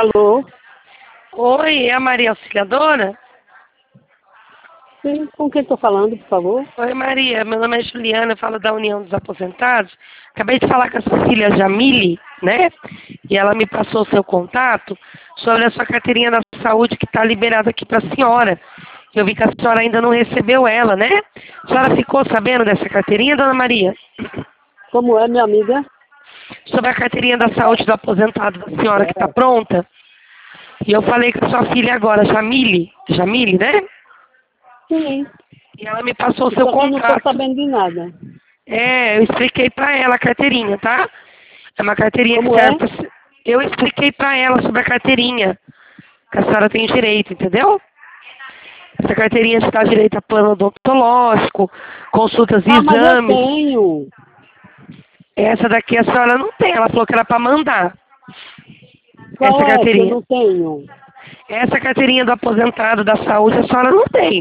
Alô? Oi, é a Maria Auxiliadora? Sim, com quem estou falando, por favor? Oi, Maria. Meu nome é Juliana, eu falo da União dos Aposentados. Acabei de falar com a sua filha Jamile, né? E ela me passou o seu contato sobre a sua carteirinha da saúde que está liberada aqui para a senhora. Eu vi que a senhora ainda não recebeu ela, né? A senhora ficou sabendo dessa carteirinha, dona Maria? Como é, minha amiga? Sobre a carteirinha da saúde do aposentado da senhora que está pronta. E eu falei com a sua filha agora, Jamile, né? Sim. E ela me passou o seu Só que eu não estou contato. sabendo de nada. Eu expliquei pra ela a carteirinha, tá? É uma carteirinha que Como é? serve pra... Eu expliquei pra ela sobre a carteirinha, que a senhora tem direito, entendeu? Essa carteirinha te dá direito a plano odontológico, consultas e Ah, mas eu exames. tenho. Essa daqui a senhora não tem, ela falou que era pra mandar. Qual Essa é que eu carteirinha. não tenho? Essa carteirinha do aposentado da saúde a senhora não tem.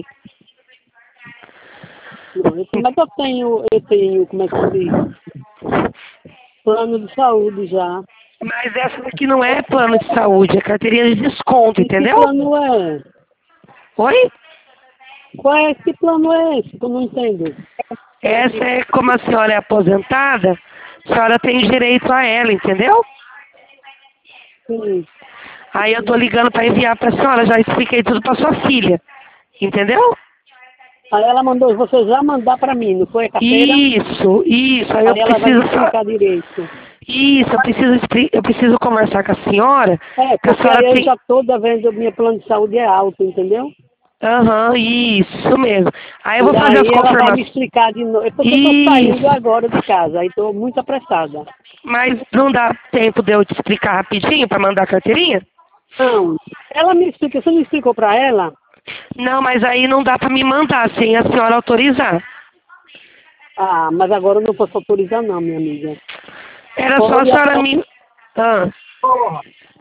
Não, como é que eu tenho, como é que se diz? Plano de saúde já. Mas essa daqui não é plano de saúde, é carteirinha de desconto, E que entendeu? plano é? Oi? Que plano é esse? Que eu não entendo. Essa é como a senhora é aposentada, a senhora tem direito a ela, entendeu? Sim. Aí eu tô ligando para enviar para a senhora, já expliquei tudo para sua filha, entendeu? Aí ela mandou você já mandar para mim, não foi a carteira? Isso, aí eu Aí ela vai preciso me explicar direito. isso, eu preciso conversar com a senhora, É, que a porque senhora aí eu tem, já toda vez o meu plano de saúde é alto, entendeu? aham, isso mesmo. Aí eu vou E fazer as aí ela vai me confirmações, explicar de novo. É porque eu estou saindo isso, agora de casa, aí estou muito apressada. mas não dá tempo de eu te explicar rapidinho para mandar a carteirinha? Não, ela me explica, você não explicou para ela? Não, mas aí não dá para me mandar sem a senhora autorizar. Ah, mas agora eu não posso autorizar não, minha amiga. Era só a Olha, senhora me... Ah.